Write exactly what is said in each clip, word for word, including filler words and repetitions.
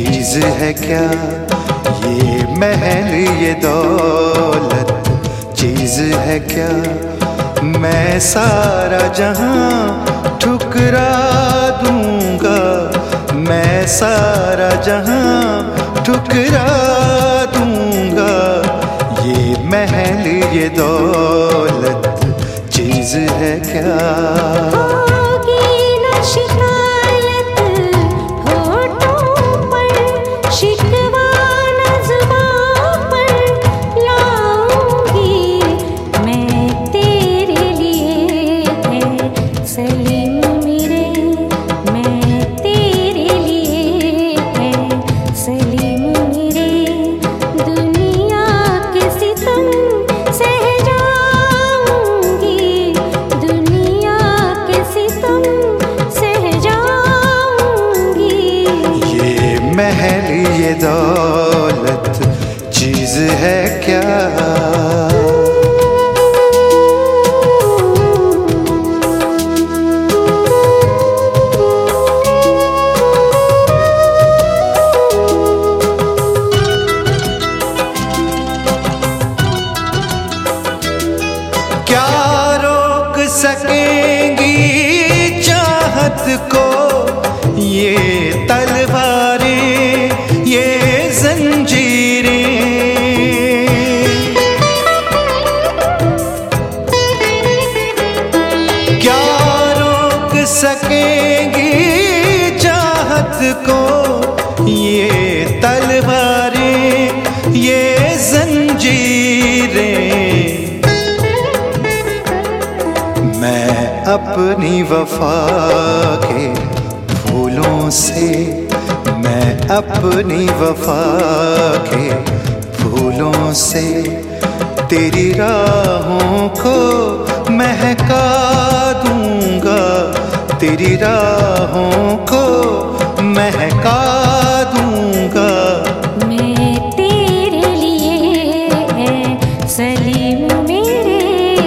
चीज है क्या ये महल ये दौलत, चीज है क्या मैं सारा जहां ठुकरा दूंगा, मैं सारा जहां ठुकरा दूंगा। ये महल ये दौलत चीज है क्या। महल ये दौलत चीज है क्या। क्या रोक सकेंगी चाहत को ये तलवारें ये जंजीरें। क्या रोक सकेंगी चाहत को ये तलवारें ये जंजीरें। मैं अपनी वफा के फूलों से, मैं अपनी वफा के फूलों से तेरी राहों को महका दूंगा, तेरी राहों को महका दूंगा। मैं तेरे लिए है सलीम मेरे,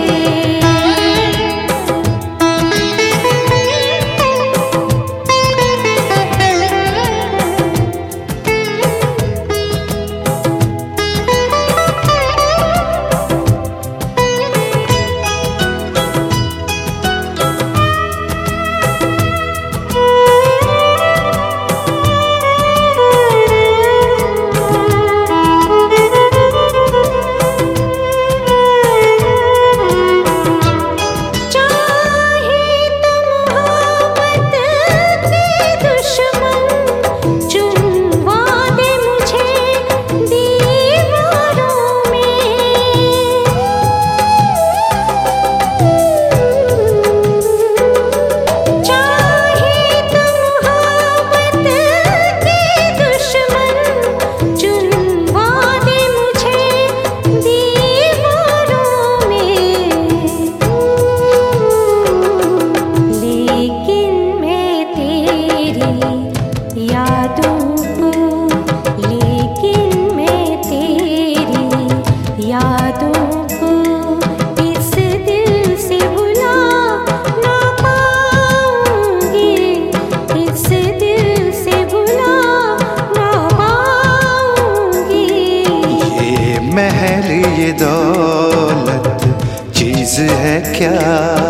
महल ये दौलत चीज है क्या।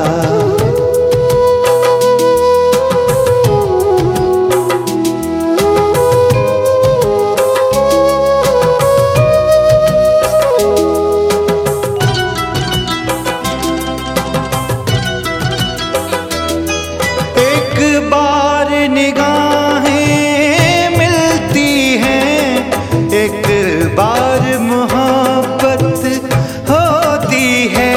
एक बार निगाहें मिलती हैं, एक बार मोहब्बत होती है।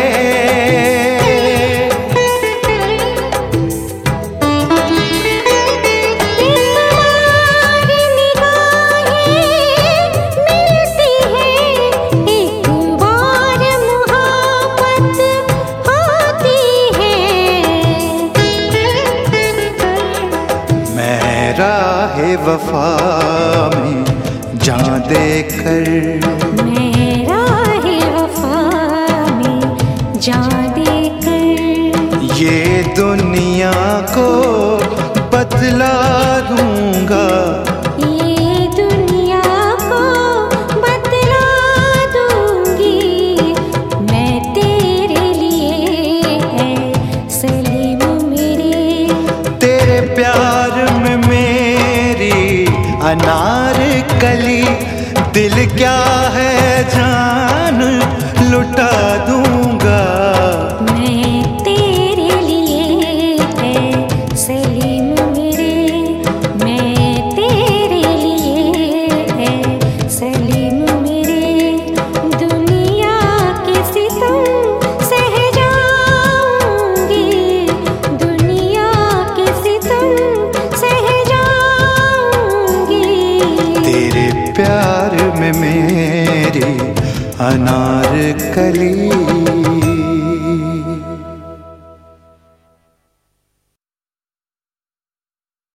राहे वफा में जान देकर, मैं राहे वफा में जान देकर ये दुनिया को बतला दूंगा, ये अनार कली, दिल क्या है जान लुटा दूंगा। मैं तेरे लिए है सलीम मेरे, मैं तेरे लिए है सलीम मेरे। दुनिया के सितम सह जाऊंगी, दुनिया के सितम सह जाऊंगी। तेरे प्यार में मेरी अनार कली।